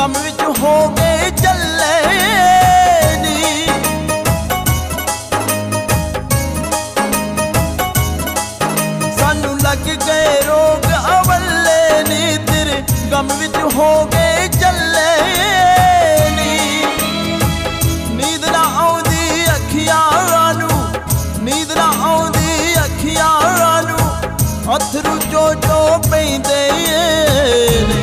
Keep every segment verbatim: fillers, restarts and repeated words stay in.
गम विच हो गए चले नी। सानू लग गए रोग अवले नी, तेरे गम विच हो गए चले नी। नींद ना आउंदी अखियां नू, नींद ना आउंदी अखियां नू, अथरू जो जो पैंदे ने।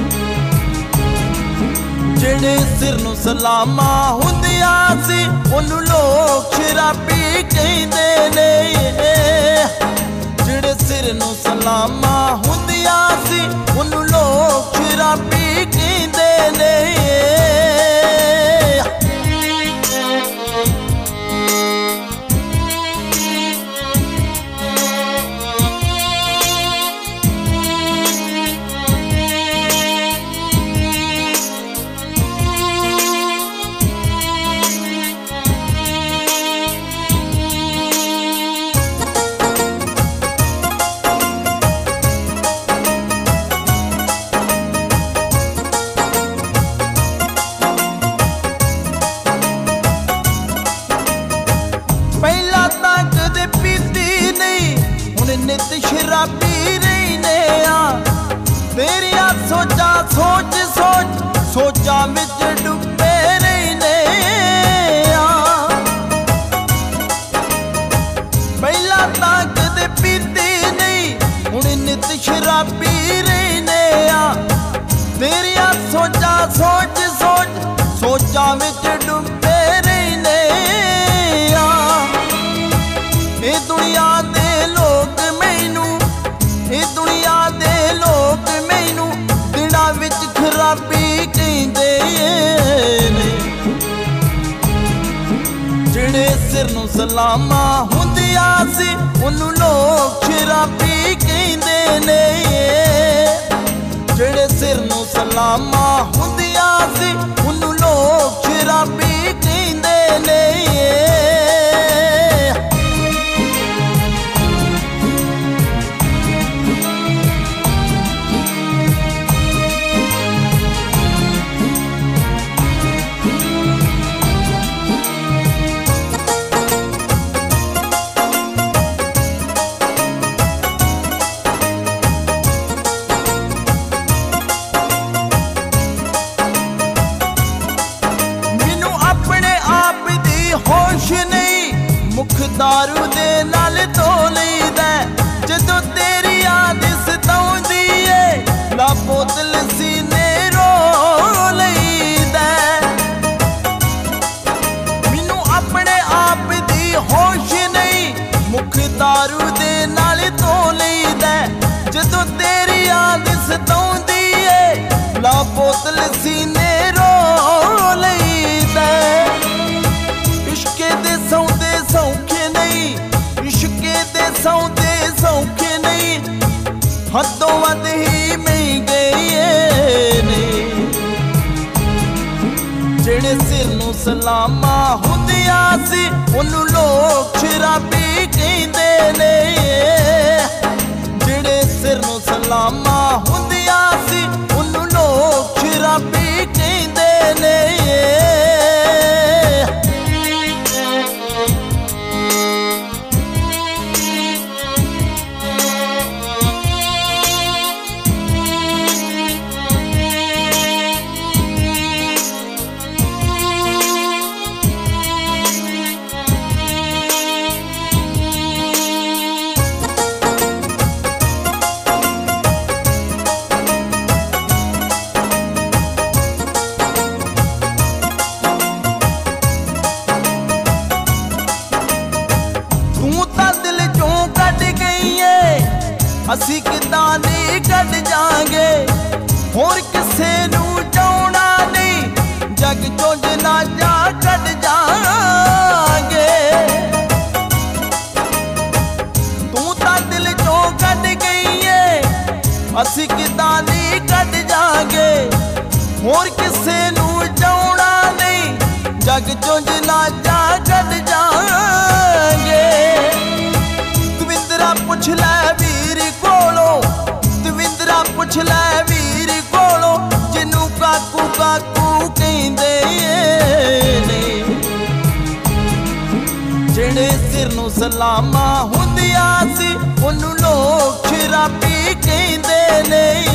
जेड़े सिर नू सलामा हुंदिया सी ओनू लोग शराबी कहंदे ने। जेड़े सिर नू सलामा हुंदिया सी ओनू लोग शराबी कहंदे ने। नित शराबी रहने आ, तेरिया सोचा सोच सोच सोचा विच डुबे रहने आ। पहला तां कदे पीती नहीं, हुण नित शराबी रहने आ, तेरिया सोचा सोच सोच सोचा विच डुबे रहने आ। ए दुनिया दे लोग ए दुनिया दे लोग मैनू दिना विच खराबी कहंदे ने। जेड़े सिर नू सलामा हुंदिया सी ओनू लोग शराबी कहंदे ने। जेड़े सिर नू सलामा हुंदिया सी ओनू लोग शराबी कहंदे ने। होश नहीं मुख दारू दे नाल धो लईदा, जदों तेरी याद सताउंदी है ला बोतल सीने रो लईदा। मैनू अपने आप दी होश नहीं मुख दारू दे नाल धो लईदा, जदों तेरी याद सताउंदी है ला बोतल सीने रो लईदा। इश्के दे सौंदे सौखे नहीं, इश्के दे सौंदे सौखे नहीं, हदों वध ही महंगे ने। जेड़े सिर नू सलामा हुंदिया सी ओनू लोग शराबी कहंदे ने। जेड़े सिर नू सलामा हुंदिया सी ओनू लोग शराबी कहंदे ने। असी किदां नहीं कट जांगे, होर किसे नू चाहना नहीं, जग चों जनाजा कट जांगे। तू तां दिल चों कट गई है, असी किदां नहीं कट जांगे, होर किसे नू चाहना नहीं, जग चों जनाजा कट जांगे। दविंदरा पुछ लै वीर कोलों, दविंदरा पुछ लै वीर कोलों, जिन्नू काकू का ਸਲਾਮਾਂ ਹੁੰਦੀਆਂ ਸੀ ਉਹਨੂੰ ਲੋਕ ਸ਼ਰਾਬੀ ਕਹਿੰਦੇ ਨੇ।